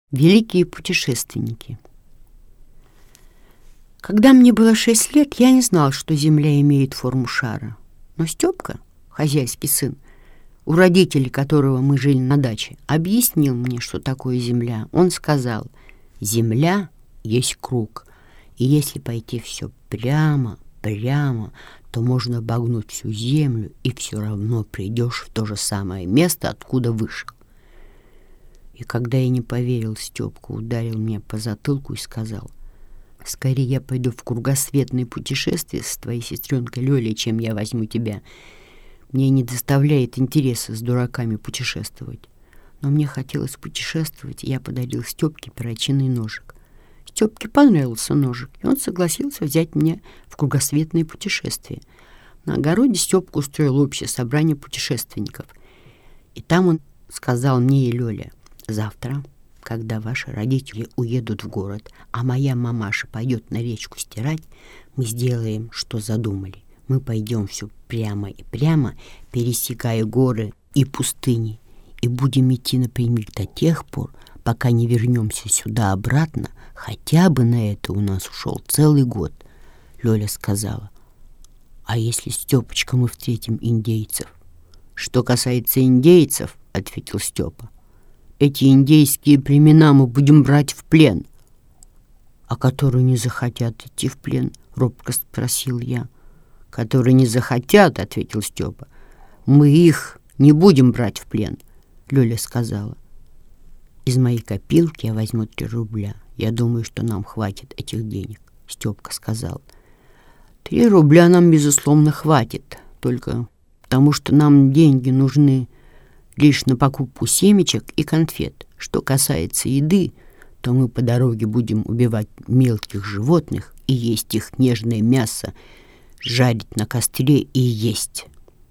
Великие путешественники. Когда мне было 6 лет, я не знал, что Земля имеет форму шара. Но Степка, хозяйский сын, у родителей которого мы жили на даче, объяснил мне, что такое Земля. Он сказал: Земля есть круг, и если пойти все прямо, то можно обогнуть всю Землю, и все равно придешь в то же самое место, откуда вышел. И когда я не поверил, Степка ударил меня по затылку и сказал: скорее я пойду в кругосветное путешествие с твоей сестренкой Лёлей, чем я возьму тебя. Мне не доставляет интереса с дураками путешествовать. Но мне хотелось путешествовать, и я подарил Степке перочинный ножик. Степке понравился ножик, и он согласился взять меня в кругосветное путешествие. На огороде Степка устроил общее собрание путешественников. И там он сказал мне и Лёле: завтра, когда ваши родители уедут в город, а моя мамаша пойдет на речку стирать, мы сделаем, что задумали. Мы пойдем все прямо и прямо, пересекая горы и пустыни, и будем идти напрямик до тех пор, пока не вернемся сюда обратно. Хотя бы на это у нас ушел целый год. Лёля сказала: а если, Стёпочка, мы встретим индейцев? Что касается индейцев, ответил Стёпа, эти индейские племена мы будем брать в плен. А которые не захотят идти в плен? Робко спросил я. Которые не захотят, ответил Степа, мы их не будем брать в плен. Лёля сказала: из моей копилки я возьму 3 рубля. Я думаю, что нам хватит этих денег. Степка сказал: 3 рубля нам, безусловно, хватит, только потому что нам деньги нужны лишь на покупку семечек и конфет. Что касается еды, то мы по дороге будем убивать мелких животных и есть их нежное мясо, жарить на костре и есть.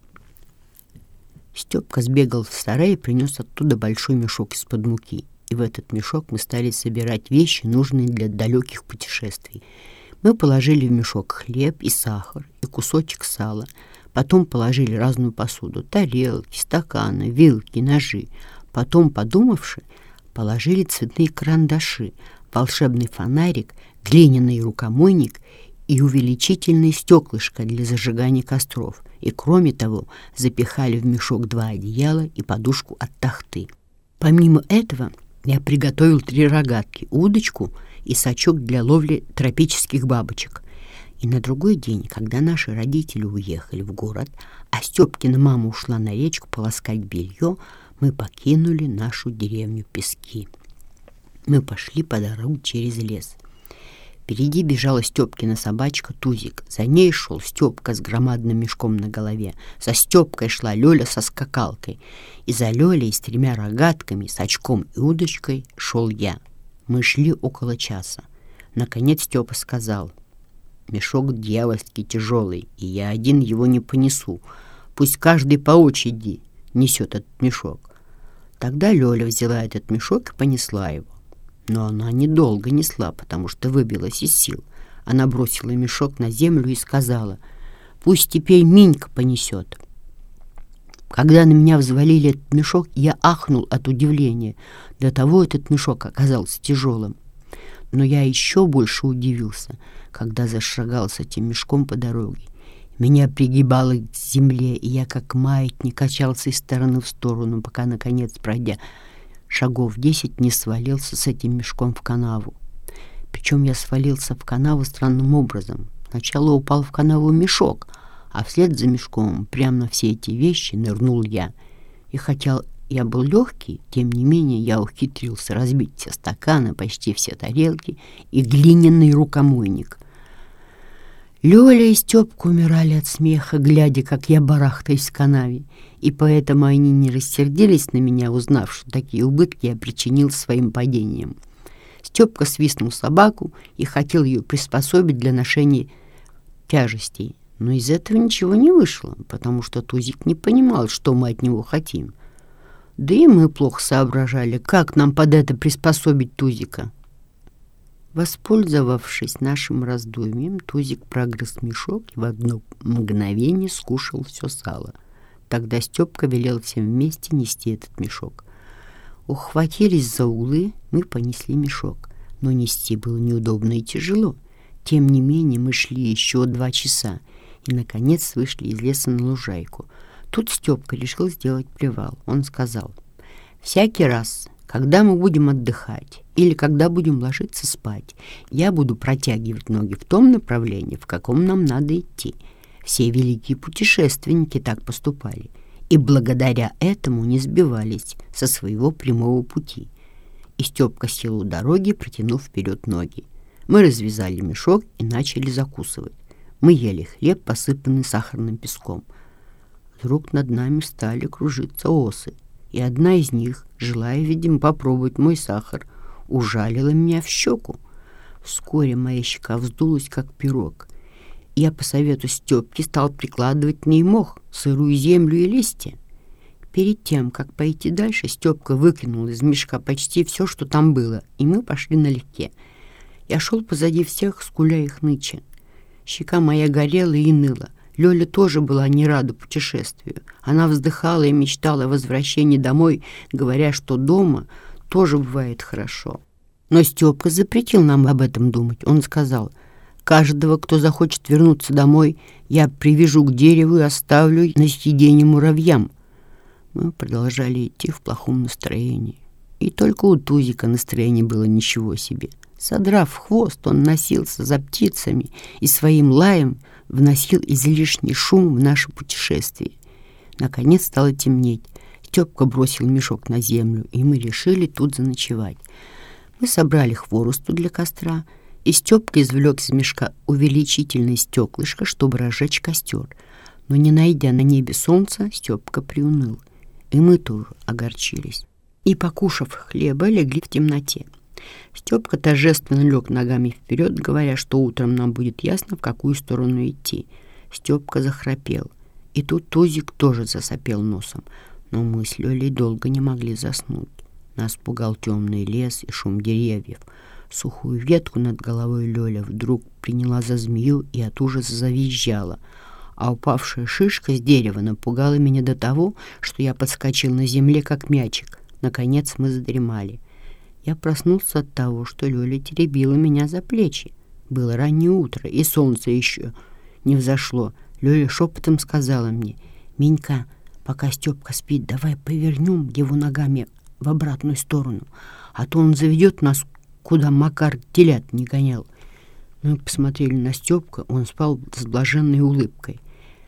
Степка сбегал в сарай и принес оттуда большой мешок из-под муки. И в этот мешок мы стали собирать вещи, нужные для далеких путешествий. Мы положили в мешок хлеб и сахар, и кусочек сала. Потом положили разную посуду: тарелки, стаканы, вилки, ножи. Потом, подумавши, положили цветные карандаши, волшебный фонарик, глиняный рукомойник и увеличительное стеклышко для зажигания костров. И, кроме того, запихали в мешок 2 одеяла и подушку от тахты. Помимо этого, я приготовил 3 рогатки, удочку и сачок для ловли тропических бабочек. И на другой день, когда наши родители уехали в город, а Степкина мама ушла на речку полоскать белье, мы покинули нашу деревню Пески. Мы пошли по дороге через лес. Впереди бежала Степкина собачка Тузик. За ней шел Степка с громадным мешком на голове. За Степкой шла Лёля со скакалкой. И за Лёлей с 3 рогатками, с очком и удочкой шел я. Мы шли около часа. Наконец Степа сказал: мешок дьявольски тяжелый, и я один его не понесу. Пусть каждый по очереди несет этот мешок. Тогда Лёля взяла этот мешок и понесла его. Но она недолго несла, потому что выбилась из сил. Она бросила мешок на землю и сказала: пусть теперь Минька понесет. Когда на меня взвалили этот мешок, я ахнул от удивления. До того этот мешок оказался тяжелым. Но я еще больше удивился, когда зашагал с этим мешком по дороге. Меня пригибало к земле, и я как маятник качался из стороны в сторону, пока, наконец, пройдя шагов 10, не свалился с этим мешком в канаву. Причем я свалился в канаву странным образом. Сначала упал в канаву мешок, а вслед за мешком прямо на все эти вещи нырнул я. И хотя я был легкий, тем не менее я ухитрился разбить все стаканы, почти все тарелки и глиняный рукомойник. Лёля и Стёпка умирали от смеха, глядя, как я барахтаюсь в канаве, и поэтому они не рассердились на меня, узнав, что такие убытки я причинил своим падением. Стёпка свистнул собаку и хотел ее приспособить для ношения тяжестей, но из этого ничего не вышло, потому что Тузик не понимал, что мы от него хотим. Да и мы плохо соображали, как нам под это приспособить Тузика. Воспользовавшись нашим раздумьем, Тузик прогрыз мешок и в одно мгновение скушал все сало. Тогда Степка велел всем вместе нести этот мешок. Ухватились за углы, мы понесли мешок. Но нести было неудобно и тяжело. Тем не менее мы шли еще 2 часа и, наконец, вышли из леса на лужайку. Тут Степка решил сделать привал. Он сказал: «Всякий раз, когда мы будем отдыхать или когда будем ложиться спать, я буду протягивать ноги в том направлении, в каком нам надо идти. Все великие путешественники так поступали и благодаря этому не сбивались со своего прямого пути». И Степка сел у дороги, протянув вперед ноги. Мы развязали мешок и начали закусывать. Мы ели хлеб, посыпанный сахарным песком. Вдруг над нами стали кружиться осы, и одна из них, желая, видимо, попробовать мой сахар, ужалила меня в щеку. Вскоре моя щека вздулась, как пирог. Я по совету Степки стал прикладывать к ней мох, сырую землю и листья. Перед тем, как пойти дальше, Степка выкинул из мешка почти все, что там было, и мы пошли налегке. Я шел позади всех, скуля и хныча. Щека моя горела и ныла. Лёля тоже была не рада путешествию. Она вздыхала и мечтала о возвращении домой, говоря, что дома тоже бывает хорошо. Но Степка запретил нам об этом думать. Он сказал: «Каждого, кто захочет вернуться домой, я привяжу к дереву и оставлю на съедение муравьям». Мы продолжали идти в плохом настроении. И только у Тузика настроение было ничего себе. Содрав хвост, он носился за птицами и своим лаем вносил излишний шум в наше путешествие. Наконец стало темнеть. Степка бросил мешок на землю, и мы решили тут заночевать. Мы собрали хворосту для костра, и Степка извлек из мешка увеличительное стеклышко, чтобы разжечь костер. Но, не найдя на небе солнца, Степка приуныл, и мы тоже огорчились. И, покушав хлеба, легли в темноте. Степка торжественно лег ногами вперед, говоря, что утром нам будет ясно, в какую сторону идти. Степка захрапел, и тут Тузик тоже засопел носом, но мы с Лёлей долго не могли заснуть. Нас пугал темный лес и шум деревьев. Сухую ветку над головой Лёля вдруг приняла за змею и от ужаса завизжала, а упавшая шишка с дерева напугала меня до того, что я подскочил на земле, как мячик. Наконец мы задремали. Я проснулся от того, что Лёля теребила меня за плечи. Было раннее утро, и солнце еще не взошло. Лёля шепотом сказала мне: «Минька, пока Степка спит, давай повернем его ногами в обратную сторону, а то он заведет нас, куда Макар телят не гонял». Мы посмотрели на Степку, он спал с блаженной улыбкой.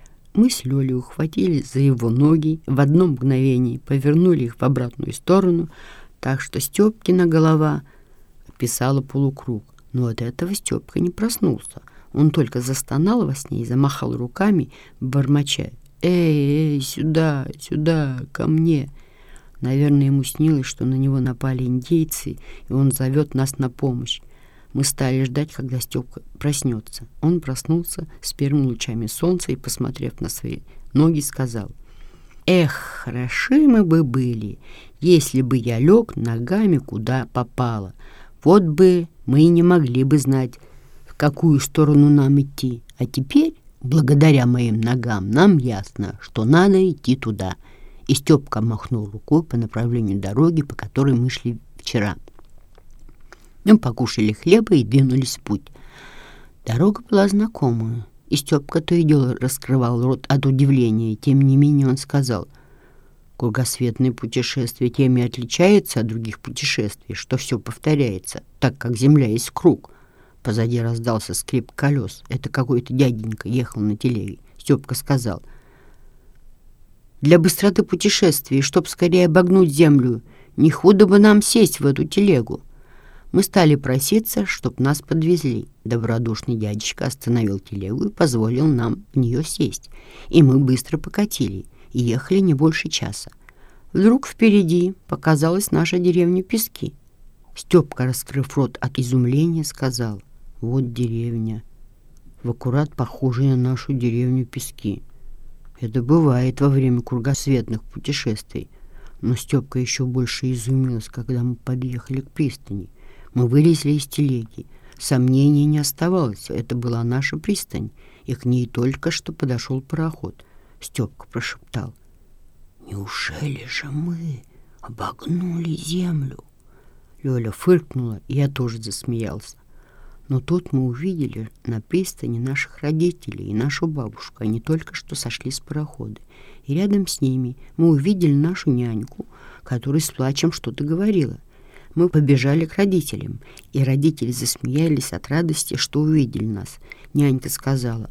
Мы с Лёлей ухватились за его ноги, в одно мгновение повернули их в обратную сторону, так что Степкина голова описала полукруг. Но от этого Степка не проснулся. Он только застонал во сне и замахал руками, бормоча: «Эй, сюда, сюда, ко мне!» Наверное, ему снилось, что на него напали индейцы, и он зовет нас на помощь. Мы стали ждать, когда Степка проснется. Он проснулся с первыми лучами солнца и, посмотрев на свои ноги, сказал: «Эх, хороши мы бы были, если бы я лег ногами куда попало. Вот бы мы и не могли бы знать, в какую сторону нам идти. А теперь, благодаря моим ногам, нам ясно, что надо идти туда». И Степка махнул рукой по направлению дороги, по которой мы шли вчера. Мы покушали хлеба и двинулись в путь. Дорога была знакомая, и Степка то и дело раскрывал рот от удивления. Тем не менее он сказал: «Кругосветное путешествие тем и отличается от других путешествий, что все повторяется, так как земля есть круг». Позади раздался скрип колес. Это какой-то дяденька ехал на телеге. Степка сказал: «Для быстроты путешествия, чтоб скорее обогнуть землю, не худо бы нам сесть в эту телегу». Мы стали проситься, чтоб нас подвезли. Добродушный дядечка остановил телегу и позволил нам в нее сесть. И мы быстро покатили и ехали не больше часа. Вдруг впереди показалась наша деревня Пески. Степка, раскрыв рот от изумления, сказал: «Вот деревня, в аккурат похожая на нашу деревню Пески. Это бывает во время кругосветных путешествий». Но Степка еще больше изумился, когда мы подъехали к пристани. Мы вылезли из телеги. Сомнений не оставалось, это была наша пристань, и к ней только что подошел пароход. Степка прошептал: «Неужели же мы обогнули землю. Лёля фыркнула, и я тоже засмеялся. Но тут мы увидели на пристани наших родителей и нашу бабушку. Они только что сошли с парохода. И рядом с ними мы увидели нашу няньку, которая с плачем что-то говорила. Мы побежали к родителям, и родители засмеялись от радости, что увидели нас. Нянька сказала: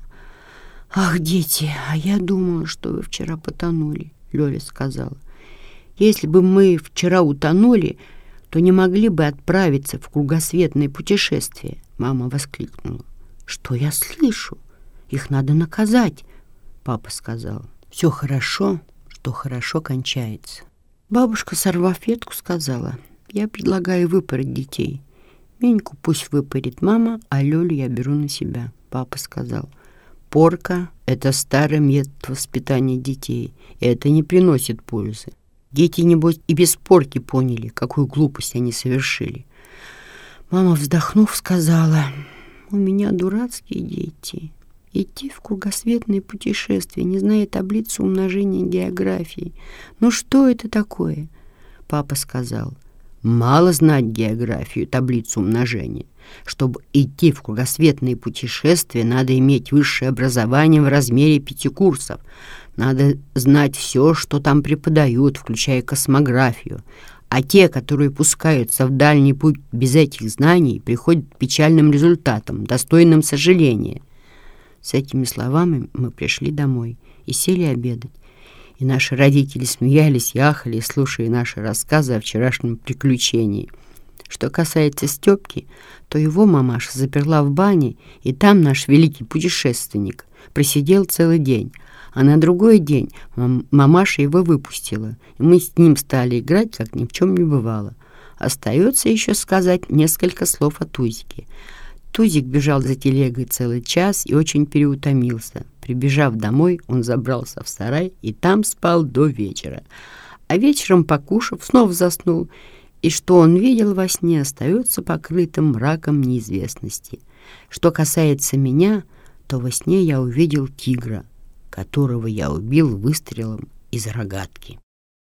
«Ах, дети, а я думала, что вы вчера потонули». Лёля сказала: «Если бы мы вчера утонули, то не могли бы отправиться в кругосветное путешествие». Мама воскликнула: «Что я слышу? Их надо наказать». Папа сказал: «Все хорошо, что хорошо кончается». Бабушка, сорвав ветку, сказала: «Я предлагаю выпороть детей. Меньку пусть выпорит мама, а Лёлю я беру на себя». Папа сказал: «Порка — это старый метод воспитания детей, и это не приносит пользы. Дети, небось, и без порки поняли, какую глупость они совершили». Мама, вздохнув, сказала: «У меня дурацкие дети. Идти в кругосветное путешествие, не зная таблицу умножения географии. Ну что это такое?» Папа сказал: «Мало знать географию, таблицу умножения. Чтобы идти в кругосветное путешествие, надо иметь высшее образование в размере 5 курсов. Надо знать все, что там преподают, включая космографию. А те, которые пускаются в дальний путь без этих знаний, приходят к печальным результатам, достойным сожаления». С этими словами мы пришли домой и сели обедать. И наши родители смеялись и ахали, слушая наши рассказы о вчерашнем приключении. Что касается Стёпки, то его мамаша заперла в бане, и там наш великий путешественник просидел целый день. А на другой день мамаша его выпустила, и мы с ним стали играть, как ни в чем не бывало. Остается еще сказать несколько слов о Тузике. Тузик бежал за телегой целый час и очень переутомился. Прибежав домой, он забрался в сарай и там спал до вечера. А вечером, покушав, снова заснул, и что он видел во сне, остается покрытым мраком неизвестности. Что касается меня, то во сне я увидел тигра, которого я убил выстрелом из рогатки.